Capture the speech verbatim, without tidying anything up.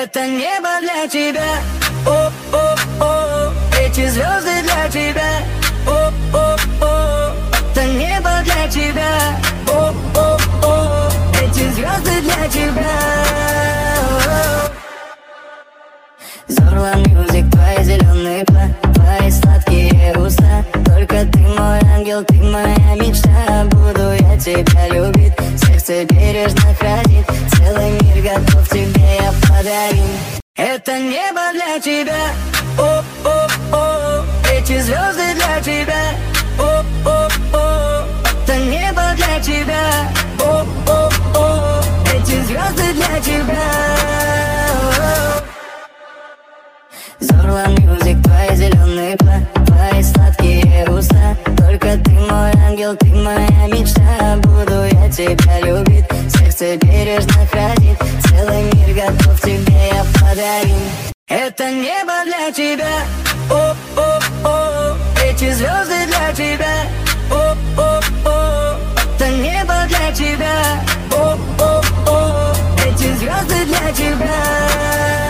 Это небо для тебя, о-о-о. Эти звезды для тебя, о-о-о. Это небо для тебя, о-о-о. Эти звезды для тебя. Зорла Мьюзик, твои зеленые пла, твои сладкие уста. Только ты мой ангел, ты моя мечта. Буду я тебя любить, сердце бережно хранит. Целый мир готов тебе я подарить. Это небо для тебя, о-о-о. Эти звезды для тебя, о-о-о. Это небо для тебя, о-о-о. Эти звезды для тебя. Зорла Мьюзик, твои зеленые пла, твои сладкие уста. Только ты мой ангел, ты моя мечта. Буду я тебя любить, сердце бережно хранит. Целый мир готов тебе я подарить. Это небо для тебя, о-о-о. Эти звезды для тебя, о-о-о. Это небо для тебя, о-о-о. Эти звезды для тебя.